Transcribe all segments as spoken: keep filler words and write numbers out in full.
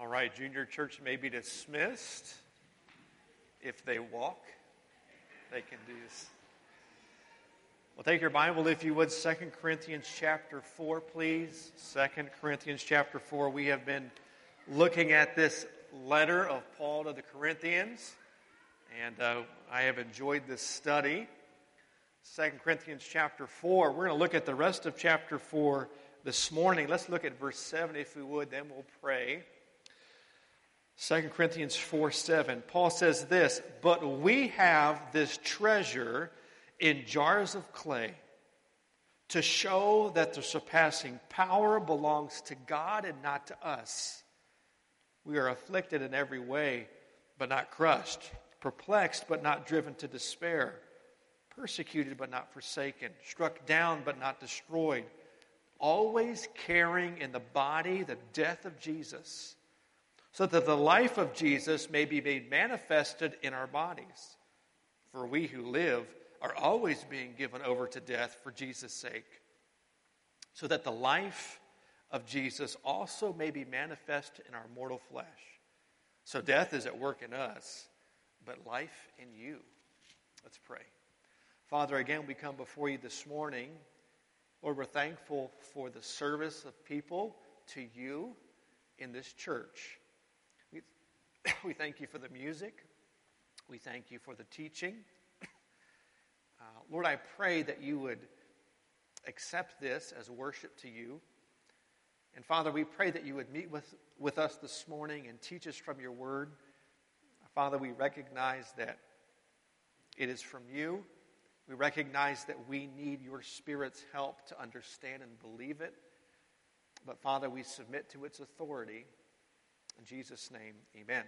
All right, junior church may be dismissed. If they walk, they can do this. Well, take your Bible, if you would, Second Corinthians chapter four, please. Second Corinthians chapter four. We have been looking at this letter of Paul to the Corinthians, and uh, I have enjoyed this study. Second Corinthians chapter four. We're going to look at the rest of chapter four this morning. Let's look at verse seven, if we would, then we'll pray. Second Corinthians four seven. Paul says this, "But we have this treasure in jars of clay to show that the surpassing power belongs to God and not to us. We are afflicted in every way, but not crushed, perplexed, but not driven to despair, persecuted, but not forsaken, struck down, but not destroyed, always carrying in the body the death of Jesus, so that the life of Jesus may be made manifested in our bodies. For we who live are always being given over to death for Jesus' sake, so that the life of Jesus also may be manifest in our mortal flesh. So death is at work in us, but life in you." Let's pray. Father, again, we come before you this morning. Lord, we're thankful for the service of people to you in this church. We, we thank you for the music. We thank you for the teaching. Uh, Lord, I pray that you would accept this as worship to you. And Father, we pray that you would meet with, with us this morning and teach us from your word. Father, we recognize that it is from you. We recognize that we need your Spirit's help to understand and believe it. But Father, we submit to its authority. In Jesus' name, amen.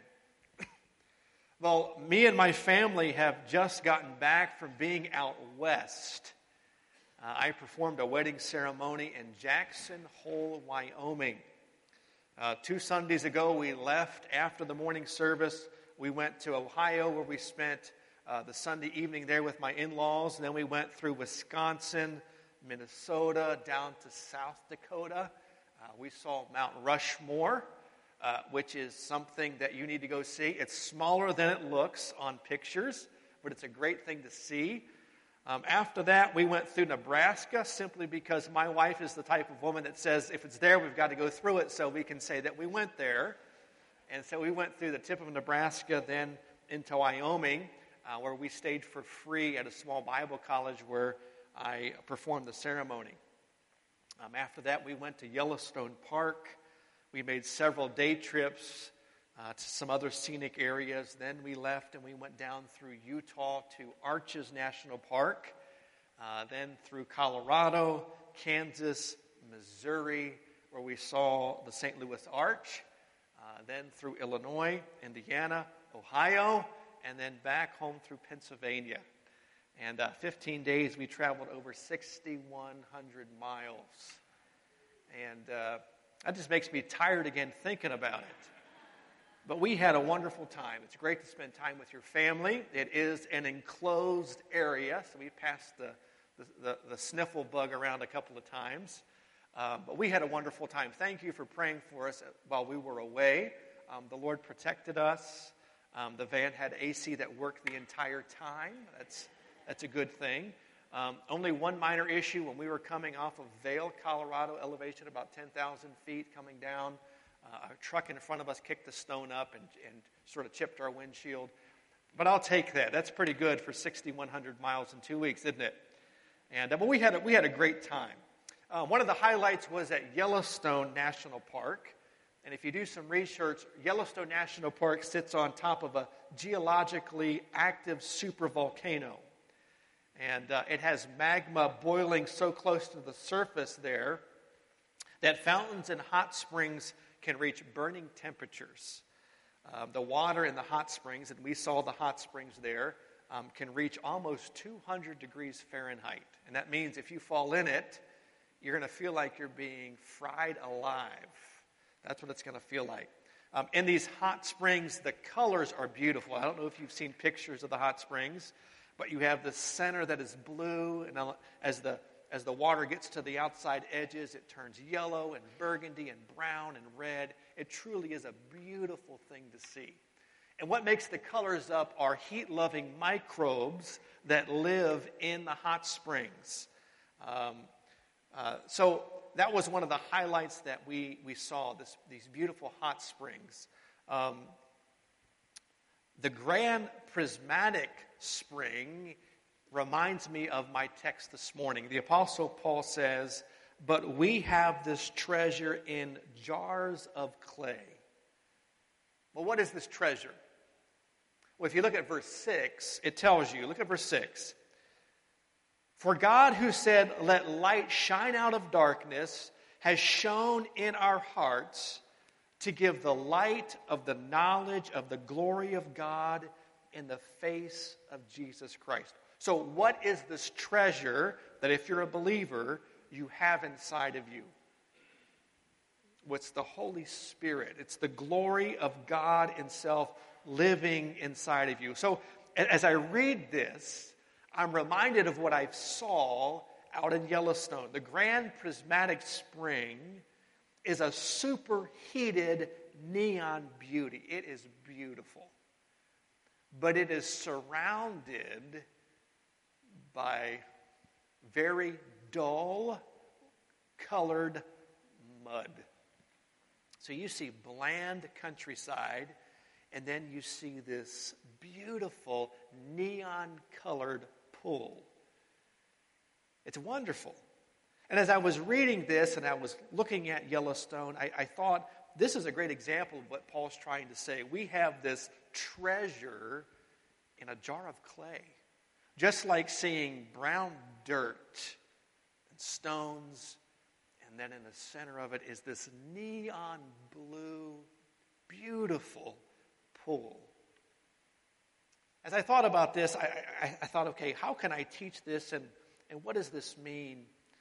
Well, me and my family have just gotten back from being out west. Uh, I performed a wedding ceremony in Jackson Hole, Wyoming. Uh, two Sundays ago, we left after the morning service. We went to Ohio, where we spent uh, the Sunday evening there with my in-laws. And then we went through Wisconsin, Minnesota, down to South Dakota. Uh, we saw Mount Rushmore, uh, which is something that you need to go see. It's smaller than it looks on pictures, but it's a great thing to see. Um, after that, we went through Nebraska, simply because my wife is the type of woman that says, if it's there, we've got to go through it, so we can say that we went there. And so we went through the tip of Nebraska, then into Wyoming, uh, where we stayed for free at a small Bible college where I performed the ceremony. Um, after that, we went to Yellowstone Park. We made several day trips uh, to some other scenic areas. Then we left and we went down through Utah to Arches National Park. Uh, then through Colorado, Kansas, Missouri, where we saw the Saint Louis Arch. Uh, then through Illinois, Indiana, Ohio, and then back home through Pennsylvania. And uh, fifteen days, we traveled over six thousand one hundred miles. And uh, that just makes me tired again thinking about it. But we had a wonderful time. It's great to spend time with your family. It is an enclosed area, so we passed the, the, the, the sniffle bug around a couple of times. Um, but we had a wonderful time. Thank you for praying for us while we were away. Um, the Lord protected us. Um, the van had A C that worked the entire time. That's that's a good thing. Um, only one minor issue: when we were coming off of Vail, Colorado, elevation about ten thousand feet, coming down, uh, a truck in front of us kicked the stone up and, and sort of chipped our windshield. But I'll take that. That's pretty good for six thousand one hundred miles in two weeks, isn't it? And uh, but we had a, we had a great time. Uh, one of the highlights was at Yellowstone National Park. And if you do some research, Yellowstone National Park sits on top of a geologically active supervolcano. And uh, it has magma boiling so close to the surface there that fountains and hot springs can reach burning temperatures. Uh, the water in the hot springs, and we saw the hot springs there, um, can reach almost two hundred degrees Fahrenheit. And that means if you fall in it, you're going to feel like you're being fried alive. That's what it's going to feel like. Um, in these hot springs, the colors are beautiful. I don't know if you've seen pictures of the hot springs, but you have the center that is blue, and as the as the water gets to the outside edges, it turns yellow and burgundy and brown and red. It truly is a beautiful thing to see. And what makes the colors up are heat-loving microbes that live in the hot springs. Um, uh, so that was one of the highlights that we, we saw, this, these beautiful hot springs. Um, the Grand Prismatic Spring reminds me of my text this morning. The Apostle Paul says, "But we have this treasure in jars of clay." Well, what is this treasure? Well, if you look at verse six, it tells you, look at verse six. "For God, who said, 'Let light shine out of darkness,' has shone in our hearts to give the light of the knowledge of the glory of God in the face of Jesus Christ." So what is this treasure that if you're a believer, you have inside of you? What's the Holy Spirit? It's the glory of God Himself living inside of you. So as I read this, I'm reminded of what I saw out in Yellowstone. The Grand Prismatic Spring is a superheated neon beauty. It is beautiful. But it is surrounded by very dull colored mud. So you see bland countryside, and then you see this beautiful neon-colored pool. It's wonderful. And as I was reading this and I was looking at Yellowstone, I, I thought, this is a great example of what Paul's trying to say. We have this treasure in a jar of clay. Just like seeing brown dirt and stones, and then in the center of it is this neon blue, beautiful pool. As I thought about this, I, I, I thought, okay, how can I teach this, and, and what does this mean?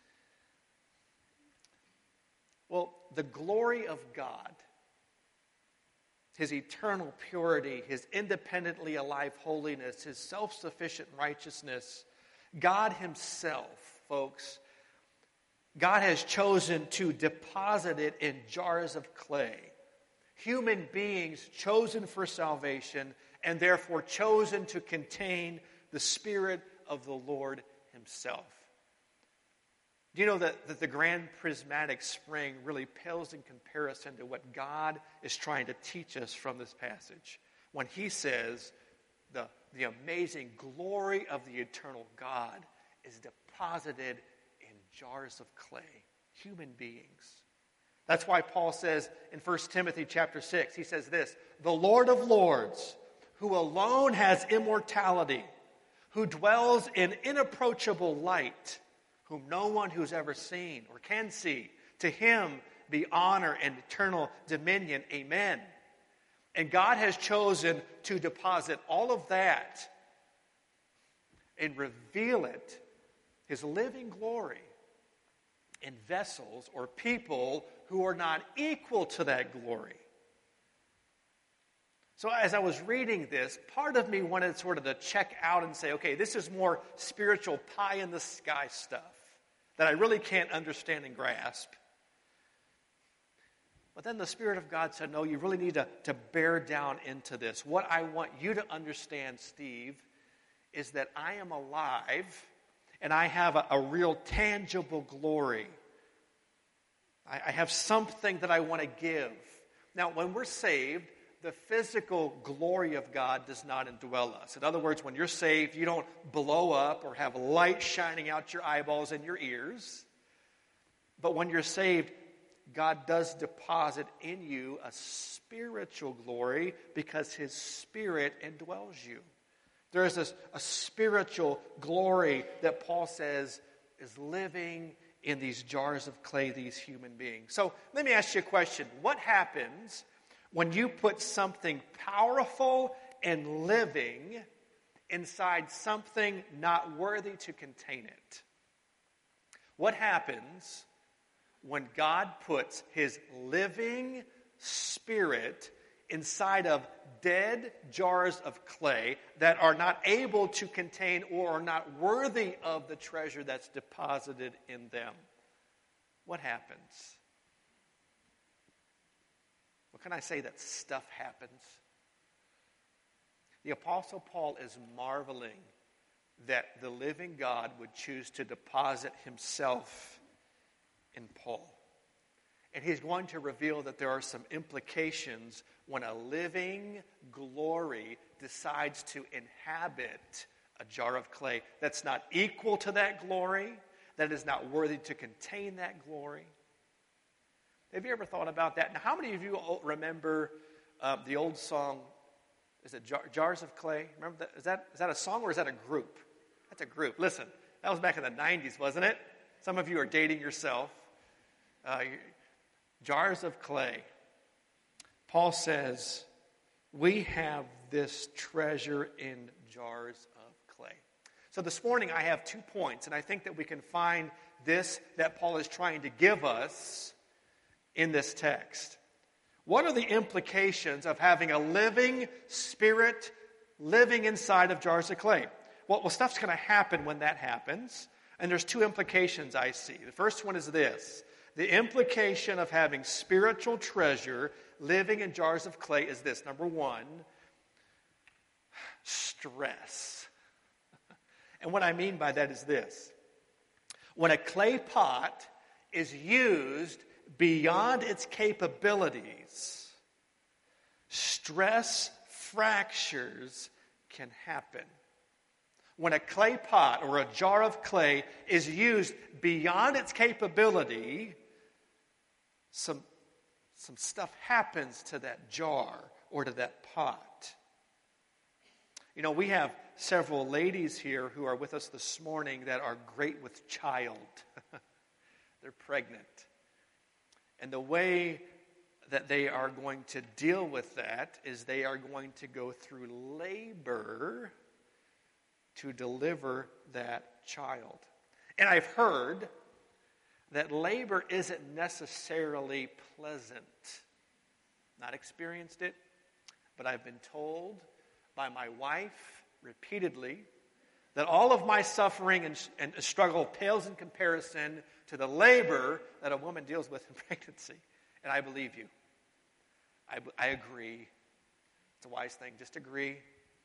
Well, the glory of God, His eternal purity, His independently alive holiness, His self-sufficient righteousness, God Himself, folks, God has chosen to deposit it in jars of clay. Human beings chosen for salvation and therefore chosen to contain the Spirit of the Lord Himself. Do you know that, that the Grand Prismatic Spring really pales in comparison to what God is trying to teach us from this passage? When He says the, the amazing glory of the eternal God is deposited in jars of clay, human beings. That's why Paul says in First Timothy chapter six, he says this, "The Lord of Lords, who alone has immortality, who dwells in inapproachable light, whom no one who's ever seen or can see, to Him be honor and eternal dominion. Amen." And God has chosen to deposit all of that and reveal it, His living glory, in vessels or people who are not equal to that glory. So as I was reading this, part of me wanted sort of to check out and say, okay, this is more spiritual pie-in-the-sky stuff that I really can't understand and grasp. But then the Spirit of God said, no, you really need to, to bear down into this. What I want you to understand, Steve, is that I am alive and I have a, a real tangible glory. I, I have something that I want to give. Now, when we're saved, the physical glory of God does not indwell us. In other words, when you're saved, you don't blow up or have light shining out your eyeballs and your ears. But when you're saved, God does deposit in you a spiritual glory because His Spirit indwells you. There is a, a spiritual glory that Paul says is living in these jars of clay, these human beings. So let me ask you a question. What happens when you put something powerful and living inside something not worthy to contain it? What happens when God puts His living Spirit inside of dead jars of clay that are not able to contain or are not worthy of the treasure that's deposited in them, what happens? What can I say? That stuff happens. The Apostle Paul is marveling that the living God would choose to deposit himself in Paul. And he's going to reveal that there are some implications when a living glory decides to inhabit a jar of clay that's not equal to that glory, that is not worthy to contain that glory. Have you ever thought about that? Now, how many of you remember uh, the old song, is it Jar- Jars of Clay? Remember that? Is that, is that a song or is that a group? That's a group. Listen, that was back in the nineties, wasn't it? Some of you are dating yourself. Uh, Jars of clay. Paul says, we have this treasure in jars of clay. So this morning I have two points, and I think that we can find this that Paul is trying to give us in this text. What are the implications of having a living spirit living inside of jars of clay? Well, well stuff's going to happen when that happens, and there's two implications I see. The first one is this. The implication of having spiritual treasure living in jars of clay is this. Number one, stress. And what I mean by that is this. When a clay pot is used beyond its capabilities, stress fractures can happen. When a clay pot or a jar of clay is used beyond its capability, some, some stuff happens to that jar or to that pot. You know, we have several ladies here who are with us this morning that are great with child. They're pregnant. And the way that they are going to deal with that is they are going to go through labor to deliver that child. And I've heard that labor isn't necessarily pleasant. Not experienced it, but I've been told by my wife repeatedly that all of my suffering and, and struggle pales in comparison to the labor that a woman deals with in pregnancy. And I believe you. I, I agree. It's a wise thing. Just agree.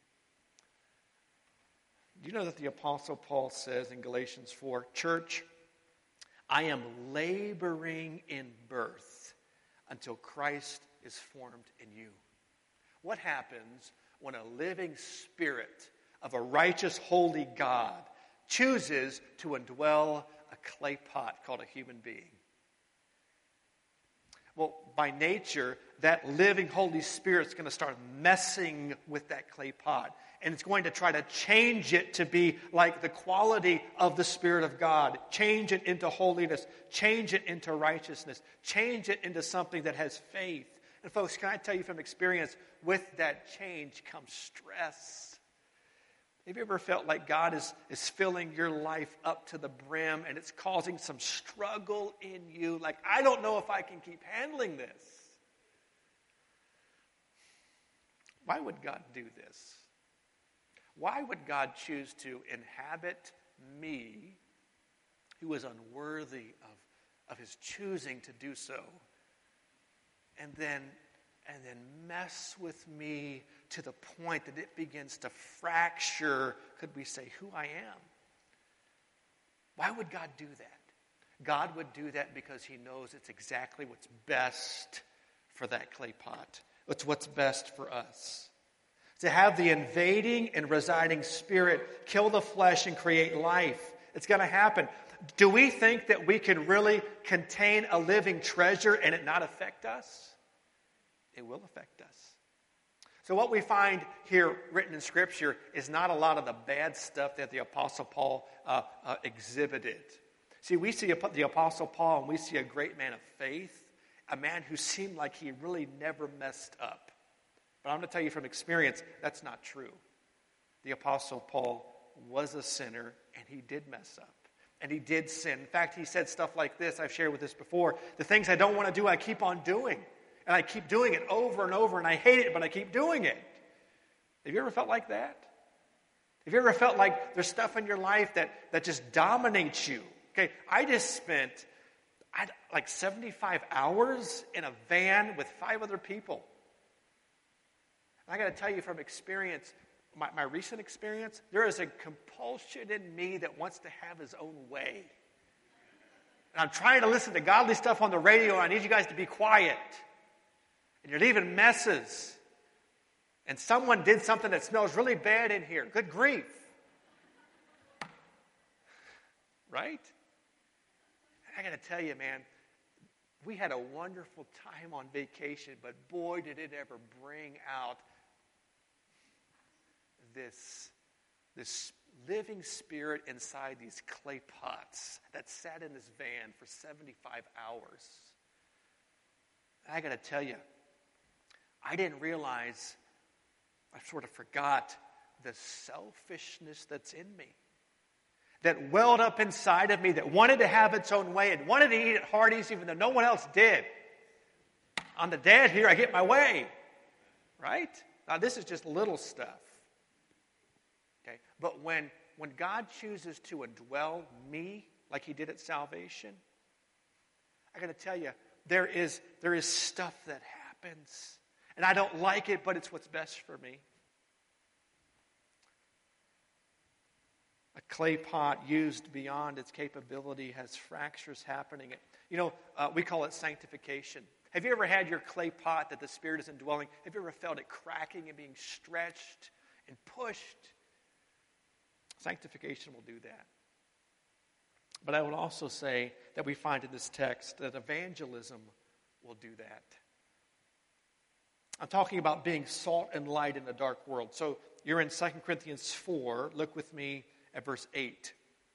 Do you know that the Apostle Paul says in Galatians four, church, I am laboring in birth until Christ is formed in you. What happens when a living spirit of a righteous, holy God chooses to indwell a clay pot called a human being? Well, by nature, that living Holy Spirit's going to start messing with that clay pot. And it's going to try to change it to be like the quality of the Spirit of God. Change it into holiness. Change it into righteousness. Change it into something that has faith. And folks, can I tell you from experience, with that change comes stress. Have you ever felt like God is, is filling your life up to the brim and it's causing some struggle in you? Like, I don't know if I can keep handling this. Why would God do this? Why would God choose to inhabit me, who is unworthy of, of his choosing to do so, and then, and then mess with me to the point that it begins to fracture, could we say, who I am? Why would God do that? God would do that because he knows it's exactly what's best for that clay pot. It's what's best for us. To have the invading and residing Spirit kill the flesh and create life. It's going to happen. Do we think that we can really contain a living treasure and it not affect us? It will affect us. So what we find here written in Scripture is not a lot of the bad stuff that the Apostle Paul uh, uh, exhibited. See, we see the Apostle Paul and we see a great man of faith, a man who seemed like he really never messed up. But I'm going to tell you from experience, that's not true. The Apostle Paul was a sinner, and he did mess up. And he did sin. In fact, he said stuff like this. I've shared with this before. The things I don't want to do, I keep on doing. And I keep doing it over and over, and I hate it, but I keep doing it. Have you ever felt like that? Have you ever felt like there's stuff in your life that, that just dominates you? Okay, I just spent I'd, like seventy-five hours in a van with five other people. And I got to tell you from experience, my, my recent experience, there is a compulsion in me that wants to have his own way. And I'm trying to listen to godly stuff on the radio, and I need you guys to be quiet. And you're leaving messes. And someone did something that smells really bad in here. Good grief. Right? I got to tell you, man, we had a wonderful time on vacation, but boy, did it ever bring out this, this living spirit inside these clay pots that sat in this van for seventy-five hours. And I got to tell you, I didn't realize, I sort of forgot the selfishness that's in me, that welled up inside of me, that wanted to have its own way and wanted to eat at Hardee's even though no one else did. I'm the dad here, I get my way. Right? Now this is just little stuff. Okay? But when, when God chooses to indwell me like he did at salvation, I got to tell you, there is, there is stuff that happens. And I don't like it, but it's what's best for me. A clay pot used beyond its capability has fractures happening. You know, uh, we call it sanctification. Have you ever had your clay pot that the Spirit is indwelling? Have you ever felt it cracking and being stretched and pushed? Sanctification will do that. But I would also say that we find in this text that evangelism will do that. I'm talking about being salt and light in a dark world. So you're in Second Corinthians four. Look with me at verse eight.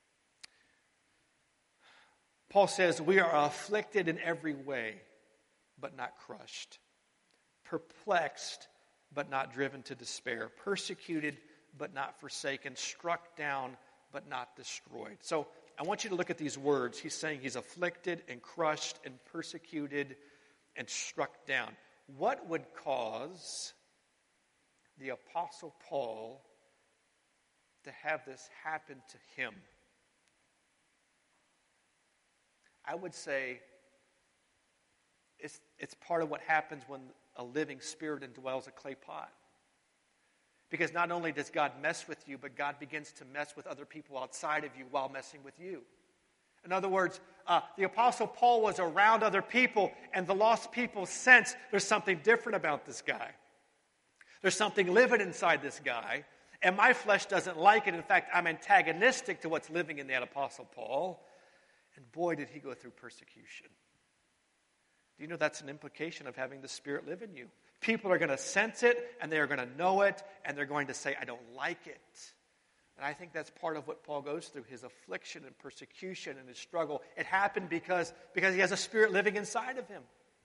Paul says, we are afflicted in every way, but not crushed. Perplexed, but not driven to despair. Persecuted, but not forsaken. Struck down, but not destroyed. So I want you to look at these words. He's saying he's afflicted and crushed and persecuted and struck down. What would cause the Apostle Paul to have this happen to him? I would say it's, it's part of what happens when a living spirit indwells a clay pot. Because not only does God mess with you, but God begins to mess with other people outside of you while messing with you. In other words, uh, the Apostle Paul was around other people, and the lost people sense there's something different about this guy. There's something living inside this guy, and my flesh doesn't like it. In fact, I'm antagonistic to what's living in that Apostle Paul. And boy, did he go through persecution. Do you know that's an implication of having the Spirit live in you? People are going to sense it, and they are going to know it, and they're going to say, I don't like it. And I think that's part of what Paul goes through, his affliction and persecution and his struggle. It happened because, because he has a Spirit living inside of him.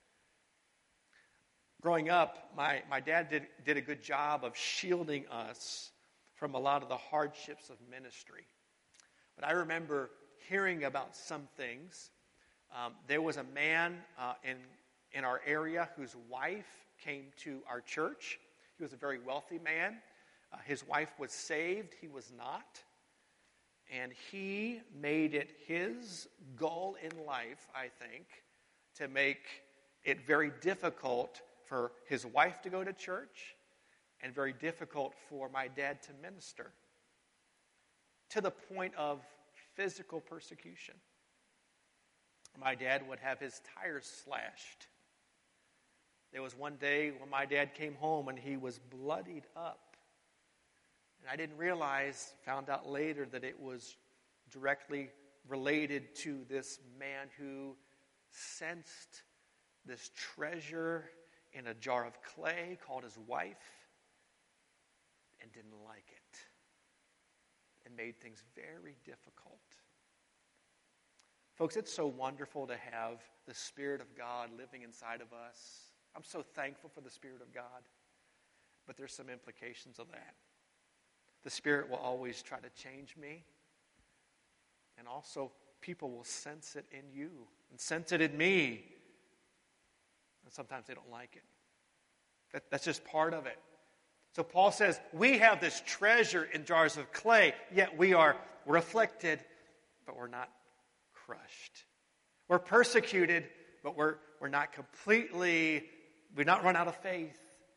Growing up, my, my dad did, did a good job of shielding us from a lot of the hardships of ministry. But I remember hearing about some things. Um, there was a man uh, in, in our area whose wife came to our church. He was a very wealthy man. Uh, his wife was saved. He was not. And he made it his goal in life, I think, to make it very difficult for his wife to go to church and very difficult for my dad to minister, to the point of physical persecution. My dad would have his tires slashed. There was one day when my dad came home and he was bloodied up. And I didn't realize, found out later, that it was directly related to this man who sensed this treasure in a jar of clay called his wife and didn't like it. And made things very difficult. Folks, it's so wonderful to have the Spirit of God living inside of us. I'm so thankful for the Spirit of God. But there's some implications of that. The Spirit will always try to change me. And also, people will sense it in you and sense it in me. and sometimes they don't like it. That, that's just part of it. So Paul says, we have this treasure in jars of clay, yet we are we're afflicted, but we're not crushed. We're persecuted, but we're, we're not completely, we've not run out of faith.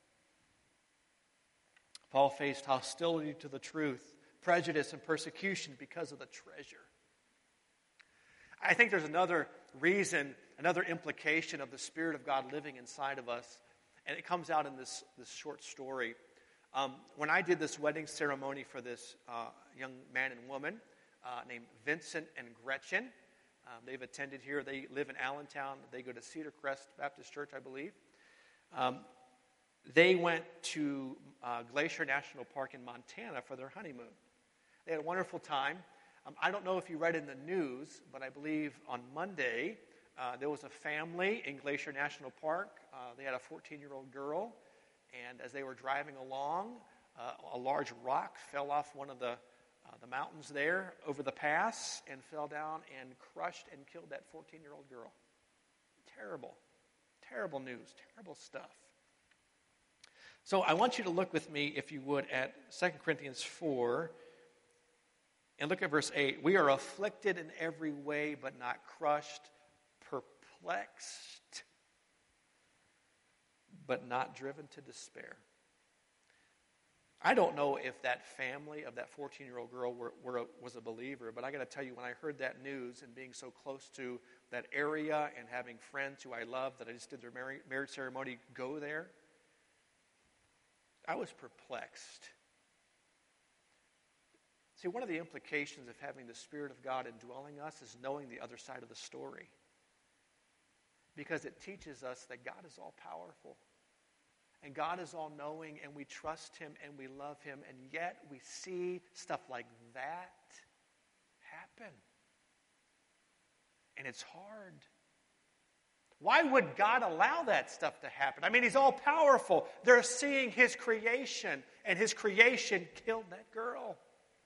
Paul faced hostility to the truth, prejudice, and persecution because of the treasure. I think there's another reason, another implication of the Spirit of God living inside of us, and it comes out in this, this short story. Um, when I did this wedding ceremony for this uh, young man and woman uh, named Vincent and Gretchen, um, they've attended here. They live in Allentown. They go to Cedar Crest Baptist Church, I believe. Um, they went to uh, Glacier National Park in Montana for their honeymoon. They had a wonderful time. Um, I don't know if you read in the news, but I believe on Monday uh, there was a family in Glacier National Park. Uh, they had a fourteen-year-old girl. And as they were driving along, uh, a large rock fell off one of the, uh, the mountains there over the pass and fell down and crushed and killed that fourteen-year-old girl. Terrible, terrible news, terrible stuff. So I want you to look with me, if you would, at Second Corinthians four, and look at verse eight. We are afflicted in every way, but not crushed, perplexed, but not driven to despair. I don't know if that family of that fourteen-year-old girl were, were a, was a believer, but I got to tell you, when I heard that news and being so close to that area and having friends who I love that I just did their marriage, marriage ceremony go there, I was perplexed. See, one of the implications of having the Spirit of God indwelling us is knowing the other side of the story. Because it teaches us that God is all powerful. And God is all knowing, and we trust Him and we love Him, and yet we see stuff like that happen. And it's hard. Why would God allow that stuff to happen? I mean, He's all powerful. They're seeing His creation, and His creation killed that girl.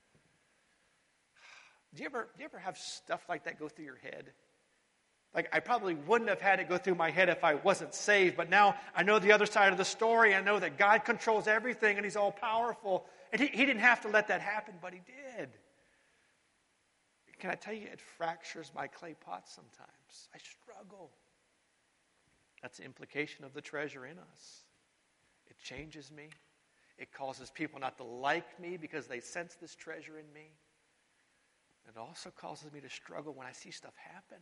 Do you ever, do you ever have stuff like that go through your head? Like, I probably wouldn't have had it go through my head if I wasn't saved, but now I know the other side of the story. I know that God controls everything and He's all powerful. And he, he didn't have to let that happen, but He did. Can I tell you, it fractures my clay pot sometimes. I struggle. That's the implication of the treasure in us. It changes me. It causes people not to like me because they sense this treasure in me. It also causes me to struggle when I see stuff happen.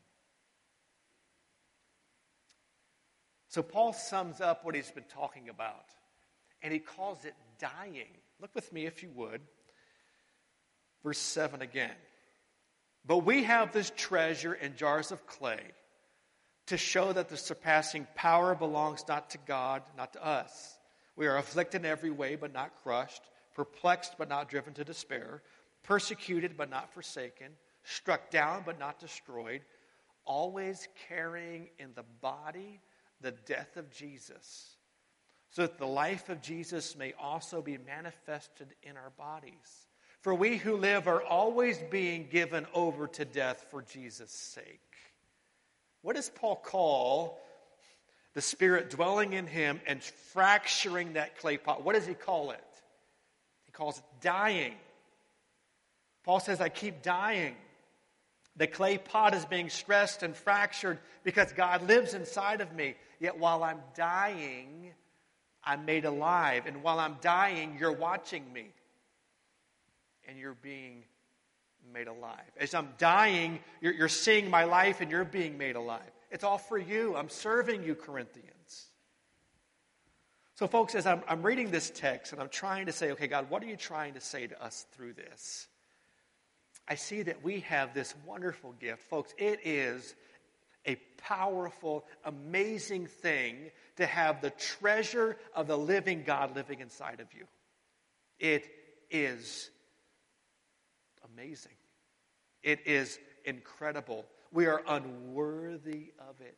So Paul sums up what he's been talking about, and he calls it dying. Look with me, if you would. Verse seven again. But we have this treasure in jars of clay to show that the surpassing power belongs not to God, not to us. We are afflicted in every way, but not crushed, perplexed, but not driven to despair, persecuted, but not forsaken, struck down, but not destroyed, always carrying in the body the death of Jesus, so that the life of Jesus may also be manifested in our bodies. For we who live are always being given over to death for Jesus' sake. What does Paul call the Spirit dwelling in him and fracturing that clay pot? What does he call it? He calls it dying. Paul says, I keep dying. The clay pot is being stressed and fractured because God lives inside of me. Yet while I'm dying, I'm made alive. And while I'm dying, you're watching me. And you're being made alive. As I'm dying, you're, you're seeing my life and you're being made alive. It's all for you. I'm serving you, Corinthians. So folks, as I'm, I'm reading this text and I'm trying to say, okay, God, what are you trying to say to us through this? I see that we have this wonderful gift. Folks, it is a powerful, amazing thing to have the treasure of the living God living inside of you. It is amazing. It is incredible. We are unworthy of it.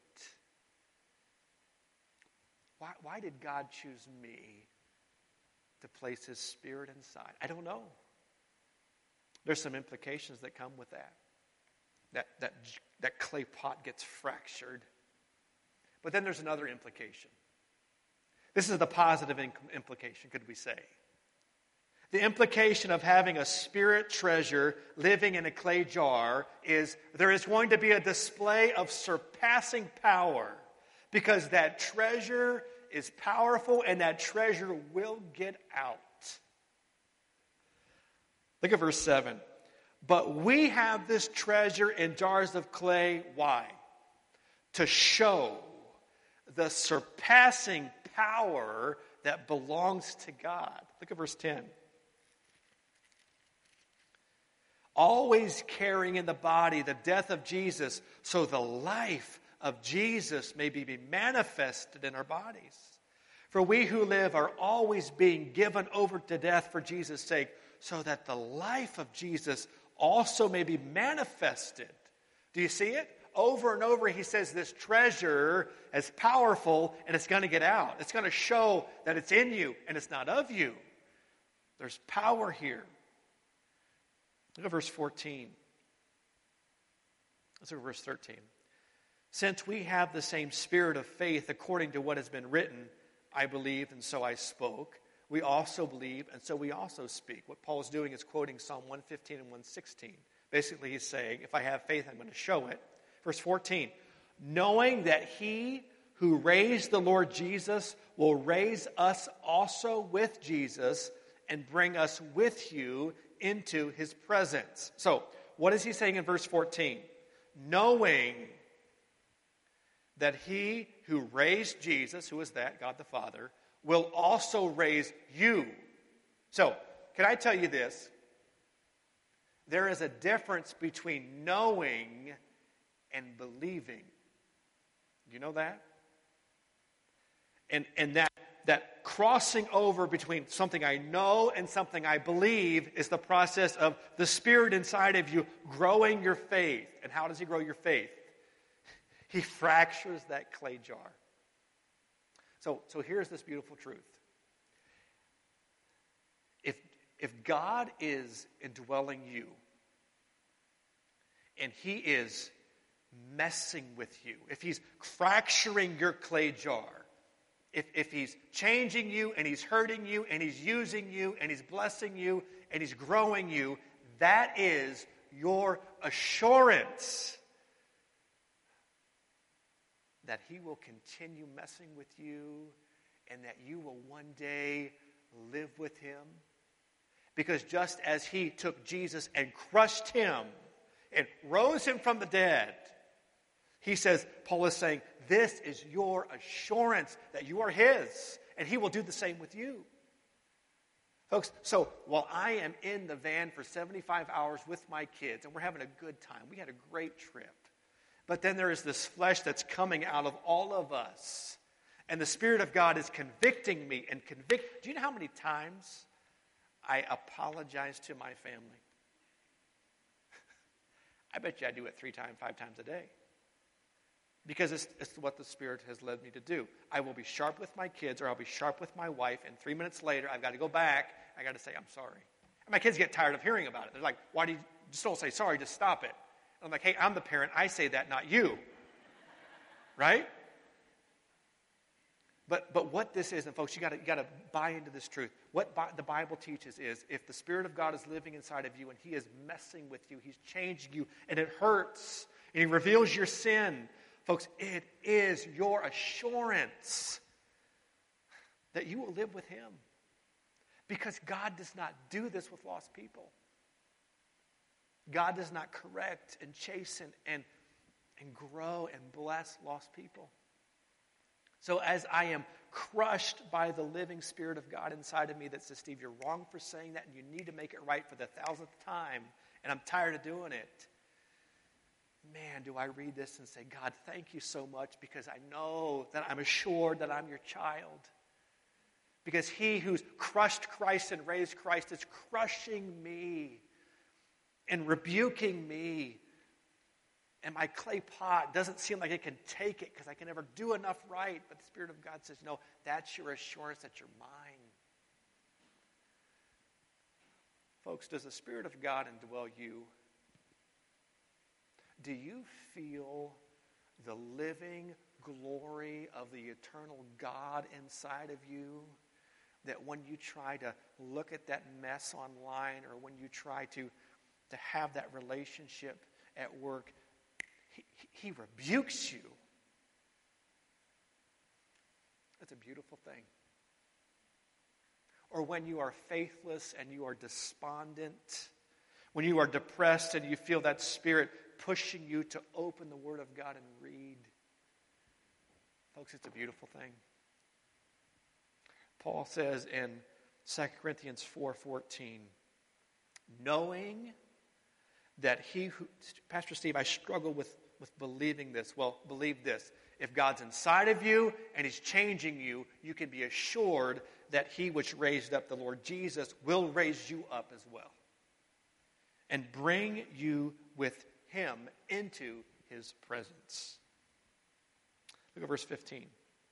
Why, why did God choose me to place His Spirit inside? I don't know. There's some implications that come with that. That, that, that clay pot gets fractured. But then there's another implication. This is the positive in- implication, could we say. The implication of having a spirit treasure living in a clay jar is there is going to be a display of surpassing power because that treasure is powerful and that treasure will get out. Look at verse seven. But we have this treasure in jars of clay. Why? To show the surpassing power that belongs to God. Look at verse ten. Always carrying in the body the death of Jesus, so the life of Jesus may be manifested in our bodies. For we who live are always being given over to death for Jesus' sake, so that the life of Jesus also may be manifested. Do you see it? Over and over he says this treasure is powerful and it's going to get out. It's going to show that it's in you and it's not of you. There's power here. Look at verse fourteen. Let's look at verse thirteen. Since we have the same spirit of faith according to what has been written, I believed and so I spoke. We also believe and so we also speak. What Paul is doing is quoting Psalm one fifteen and one sixteen. Basically he's saying, if I have faith, I'm going to show it. Verse fourteen, knowing that he who raised the Lord Jesus will raise us also with Jesus and bring us with you into his presence. So, what is he saying in verse fourteen? Knowing that he who raised Jesus, who is that, God the Father, will also raise you. So, can I tell you this? There is a difference between knowing and believing. You know that? And and that that crossing over between something I know and something I believe is the process of the Spirit inside of you growing your faith. And how does he grow your faith? He fractures that clay jar. So, so here's this beautiful truth. If, if God is indwelling you and he is messing with you, if he's fracturing your clay jar, If, if he's changing you and he's hurting you and he's using you and he's blessing you and he's growing you, that is your assurance that he will continue messing with you and that you will one day live with him. Because just as he took Jesus and crushed him and rose him from the dead, he says, Paul is saying, this is your assurance that you are his, and he will do the same with you. Folks, so while I am in the van for seventy-five hours with my kids, and we're having a good time, we had a great trip, but then there is this flesh that's coming out of all of us, and the Spirit of God is convicting me and convict. Do you know how many times I apologize to my family? I bet you I do it three times, five times a day. Because it's, it's what the Spirit has led me to do. I will be sharp with my kids or I'll be sharp with my wife, and three minutes later I've got to go back. I got to say, I'm sorry. And my kids get tired of hearing about it. They're like, why do you just don't say sorry, just stop it. And I'm like, hey, I'm the parent. I say that, not you. Right? But but what this is, and folks, you got you got to buy into this truth. What bi- the Bible teaches is if the Spirit of God is living inside of you and he is messing with you, he's changing you, and it hurts, and he reveals your sin, folks, it is your assurance that you will live with him. Because God does not do this with lost people. God does not correct and chasten and, and grow and bless lost people. So as I am crushed by the living Spirit of God inside of me that says, Steve, you're wrong for saying that and you need to make it right for the thousandth time, and I'm tired of doing it. Man, do I read this and say, God, thank you so much because I know that I'm assured that I'm your child. Because he who's crushed Christ and raised Christ is crushing me and rebuking me. And my clay pot doesn't seem like it can take it because I can never do enough right. But the Spirit of God says, no, that's your assurance that you're mine. Folks, does the Spirit of God indwell you? Do you feel the living, glory of the eternal God inside of you, that when you try to look at that mess online, or when you try to, to have that relationship at work, he, he rebukes you. That's a beautiful thing. Or when you are faithless and you are despondent, when you are depressed and you feel that Spirit pushing you to open the Word of God and read. Folks, it's a beautiful thing. Paul says in Second Corinthians four fourteen, knowing that he who, Pastor Steve, I struggle with, with believing this. Well, believe this. If God's inside of you and He's changing you, you can be assured that He which raised up the Lord Jesus will raise you up as well and bring you with Him into His presence. Look at verse fifteen.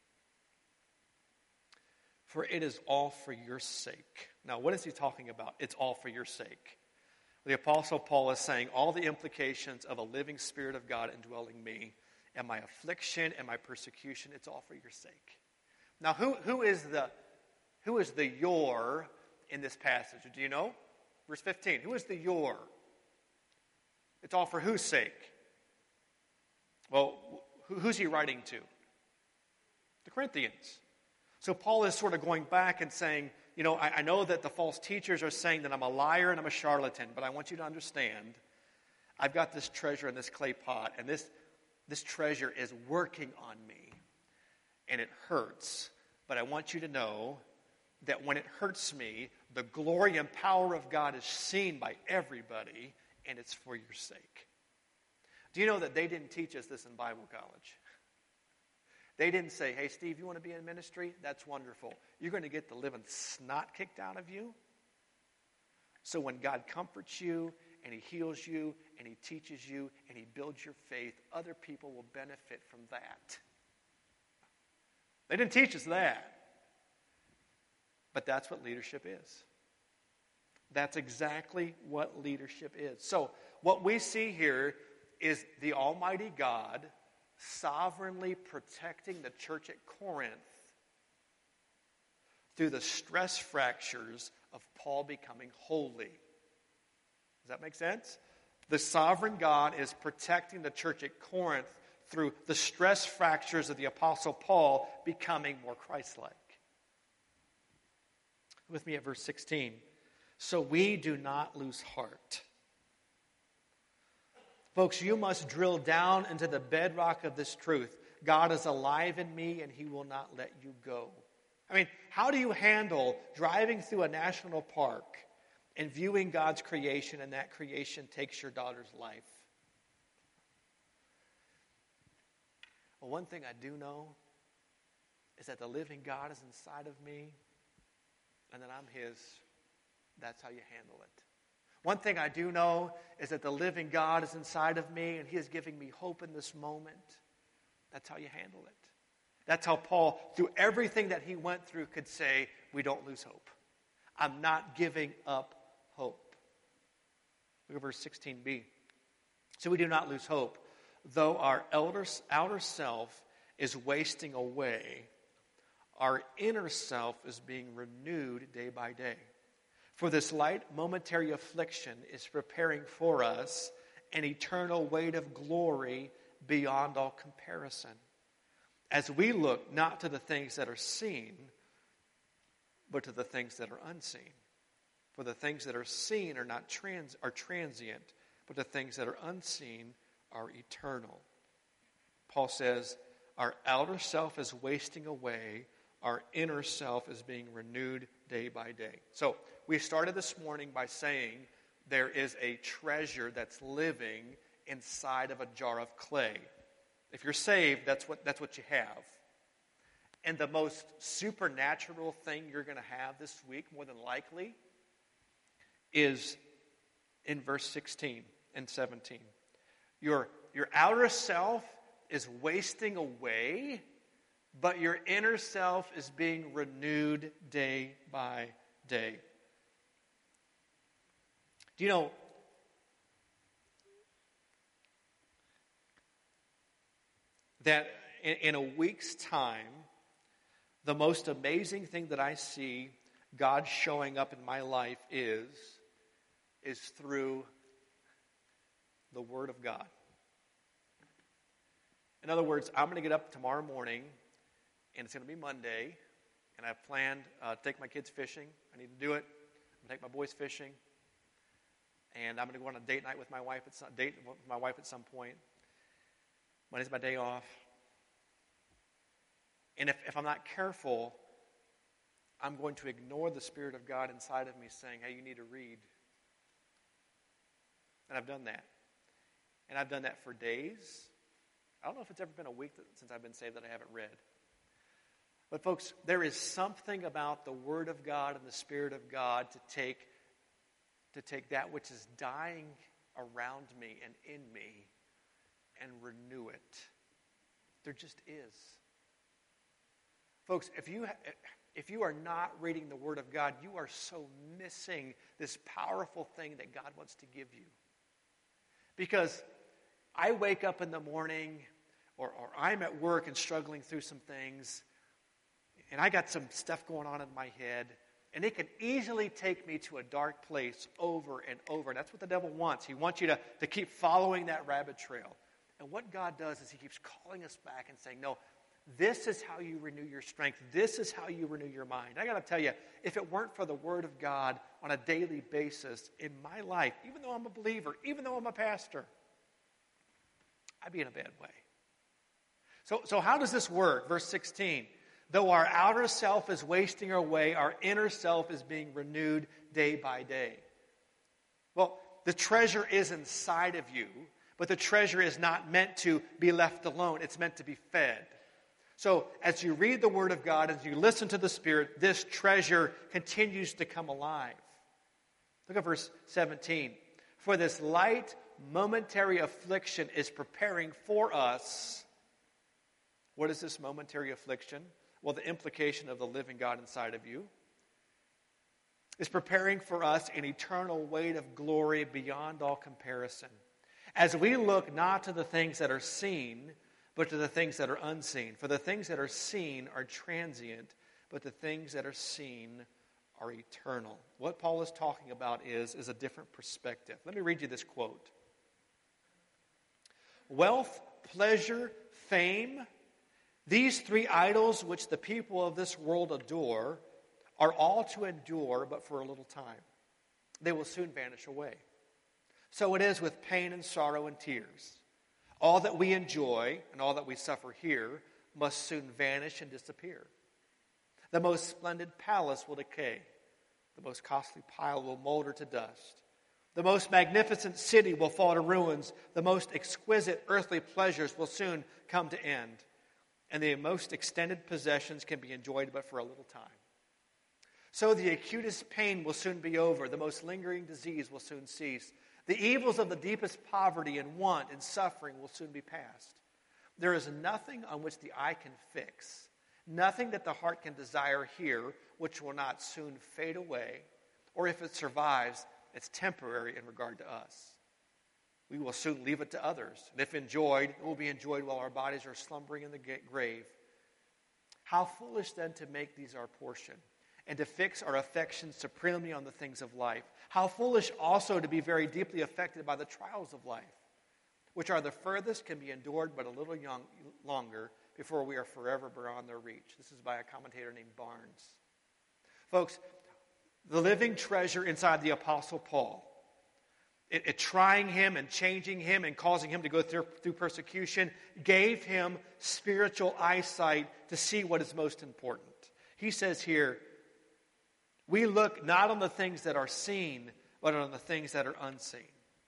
For it is all for your sake. Now, what is he talking about? It's all for your sake. The Apostle Paul is saying all the implications of a living Spirit of God indwelling me, and my affliction and my persecution, it's all for your sake. Now, who, who is the who is the your in this passage? Do you know? Verse fifteen. Who is the your? It's all for whose sake? Well, who, who's he writing to? The Corinthians. So Paul is sort of going back and saying, you know, I, I know that the false teachers are saying that I'm a liar and I'm a charlatan, but I want you to understand, I've got this treasure in this clay pot, and this, this treasure is working on me, and it hurts. But I want you to know that when it hurts me, the glory and power of God is seen by everybody, and it's for your sake. Do you know that they didn't teach us this in Bible college? They didn't say, hey, Steve, you want to be in ministry? That's wonderful. You're going to get the living snot kicked out of you. So when God comforts you, and He heals you, and He teaches you, and He builds your faith, other people will benefit from that. They didn't teach us that. But that's what leadership is. That's exactly what leadership is. So what we see here is the Almighty God sovereignly protecting the church at Corinth through the stress fractures of Paul becoming holy. Does that make sense? The sovereign God is protecting the church at Corinth through the stress fractures of the Apostle Paul becoming more Christ-like. With me at verse sixteen. So we do not lose heart. Folks, you must drill down into the bedrock of this truth. God is alive in me, and He will not let you go. I mean, how do you handle driving through a national park and viewing God's creation, and that creation takes your daughter's life? Well, one thing I do know is that the living God is inside of me, and that I'm His. That's how you handle it. One thing I do know is that the living God is inside of me, and He is giving me hope in this moment. That's how you handle it. That's how Paul, through everything that he went through, could say, we don't lose hope. I'm not giving up hope. Look at verse sixteen b. So we do not lose hope, though our outer, outer self is wasting away, our inner self is being renewed day by day. For this light momentary affliction is preparing for us an eternal weight of glory beyond all comparison, as we look not to the things that are seen, but to the things that are unseen. For the things that are seen are not trans are transient, but the things that are unseen are eternal. Paul says, our outer self is wasting away, our inner self is being renewed day by day. So we started this morning by saying there is a treasure that's living inside of a jar of clay. If you're saved, that's what, that's what you have. And the most supernatural thing you're going to have this week, more than likely, is in verse sixteen and seventeen. Your, your outer self is wasting away, but your inner self is being renewed day by day. Do you know, that in, in a week's time, the most amazing thing that I see God showing up in my life is, is through the Word of God. In other words, I'm going to get up tomorrow morning, and it's going to be Monday, and I've planned uh, to take my kids fishing. I need to do it. I'm going to take my boys fishing, and I'm going to go on a date night with my wife at some, date with my wife at some point. Monday's my day off. And if, if I'm not careful, I'm going to ignore the Spirit of God inside of me saying, hey, you need to read. And I've done that. And I've done that for days. I don't know if it's ever been a week that, since I've been saved that I haven't read. But folks, there is something about the Word of God and the Spirit of God to take, to take that which is dying around me and in me and renew it. There just is. Folks, if you if you are not reading the Word of God, you are so missing this powerful thing that God wants to give you. Because I wake up in the morning, or, or I'm at work and struggling through some things, and I got some stuff going on in my head, and it can easily take me to a dark place over and over. And that's what the devil wants. He wants you to, to keep following that rabbit trail. And what God does is he keeps calling us back and saying, no, this is how you renew your strength. This is how you renew your mind. I got to tell you, if it weren't for the Word of God on a daily basis in my life, even though I'm a believer, even though I'm a pastor, I'd be in a bad way. So, so how does this work? Verse sixteen, though our outer self is wasting away, our inner self is being renewed day by day. Well, the treasure is inside of you, but the treasure is not meant to be left alone. It's meant to be fed. So as you read the Word of God, as you listen to the Spirit, this treasure continues to come alive. Look at verse seventeen. For this light, momentary affliction is preparing for us. What is this momentary affliction? Well, the implication of the living God inside of you is preparing for us an eternal weight of glory beyond all comparison. As we look not to the things that are seen, but to the things that are unseen. For the things that are seen are transient, but the things that are seen are eternal. What Paul is talking about is, is a different perspective. Let me read you this quote. Wealth, pleasure, fame, these three idols which the people of this world adore are all to endure, but for a little time. They will soon vanish away. So it is with pain and sorrow and tears. All that we enjoy and all that we suffer here must soon vanish and disappear. The most splendid palace will decay. The most costly pile will molder to dust. The most magnificent city will fall to ruins. The most exquisite earthly pleasures will soon come to end. And the most extended possessions can be enjoyed but for a little time. So the acutest pain will soon be over. The most lingering disease will soon cease. The evils of the deepest poverty and want and suffering will soon be past. There is nothing on which the eye can fix, nothing that the heart can desire here, which will not soon fade away, or if it survives, it's temporary in regard to us. We will soon leave it to others, and if enjoyed, it will be enjoyed while our bodies are slumbering in the grave. How foolish then to make these our portion, and to fix our affections supremely on the things of life. How foolish also to be very deeply affected by the trials of life, which are the furthest can be endured but a little young, longer before we are forever beyond their reach. This is by a commentator named Barnes. Folks, the living treasure inside the Apostle Paul, it, it trying him and changing him and causing him to go through, through persecution, gave him spiritual eyesight to see what is most important. He says here, we look not on the things that are seen, but on the things that are unseen.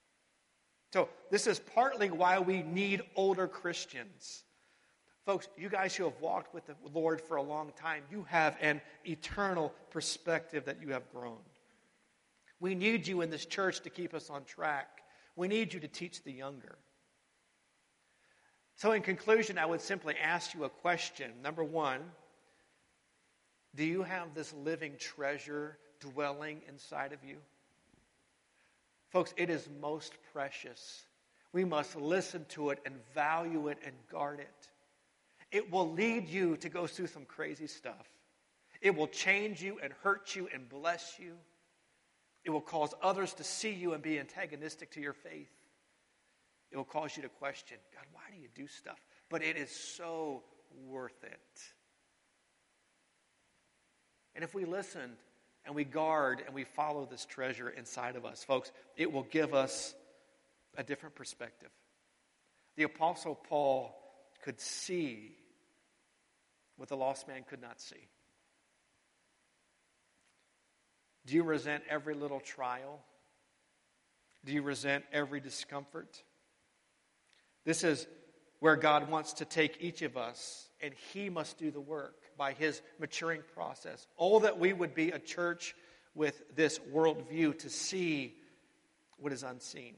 So this is partly why we need older Christians. Folks, you guys who have walked with the Lord for a long time, you have an eternal perspective that you have grown. We need you in this church to keep us on track. We need you to teach the younger. So in conclusion, I would simply ask you a question. Number one, do you have this living treasure dwelling inside of you? Folks, it is most precious. We must listen to it and value it and guard it. It will lead you to go through some crazy stuff. It will change you and hurt you and bless you. It will cause others to see you and be antagonistic to your faith. It will cause you to question, God, why do you do stuff? But it is so worth it. And if we listen and we guard and we follow this treasure inside of us, folks, it will give us a different perspective. The Apostle Paul could see what the lost man could not see. Do you resent every little trial? Do you resent every discomfort? This is where God wants to take each of us, and He must do the work by His maturing process. Oh, that we would be a church with this worldview to see what is unseen.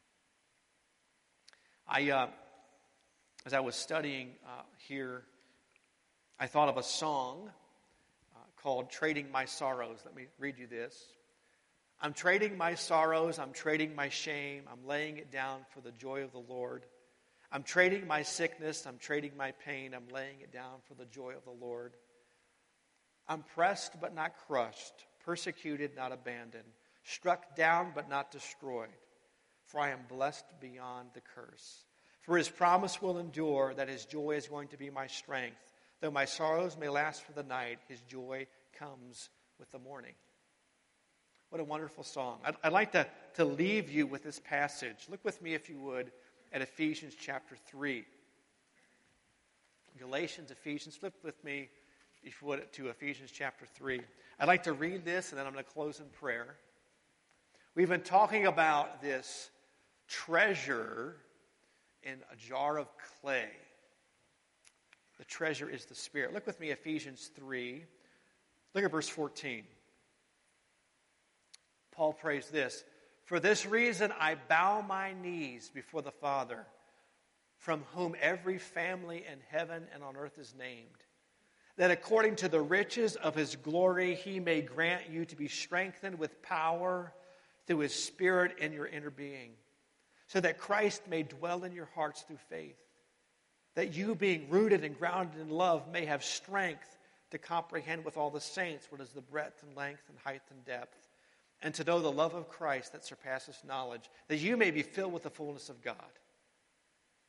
I, uh, as I was studying uh, here, I thought of a song uh, called Trading My Sorrows. Let me read you this. I'm trading my sorrows, I'm trading my shame, I'm laying it down for the joy of the Lord. I'm trading my sickness, I'm trading my pain, I'm laying it down for the joy of the Lord. I'm pressed but not crushed, persecuted, not abandoned, struck down but not destroyed, for I am blessed beyond the curse. For His promise will endure, that His joy is going to be my strength. Though my sorrows may last for the night, His joy comes with the morning. What a wonderful song. I'd, I'd like to, to leave you with this passage. Look with me, if you would, at Ephesians chapter three. Galatians, Ephesians. Flip with me, if you would, to Ephesians chapter three. I'd like to read this, and then I'm going to close in prayer. We've been talking about this treasure in a jar of clay. The treasure is the Spirit. Look with me, Ephesians three. Look at verse fourteen. Paul prays this: For this reason I bow my knees before the Father, from whom every family in heaven and on earth is named, that according to the riches of His glory He may grant you to be strengthened with power through His Spirit in your inner being, so that Christ may dwell in your hearts through faith, that you, being rooted and grounded in love, may have strength to comprehend with all the saints what is the breadth and length and height and depth, and to know the love of Christ that surpasses knowledge, that you may be filled with the fullness of God.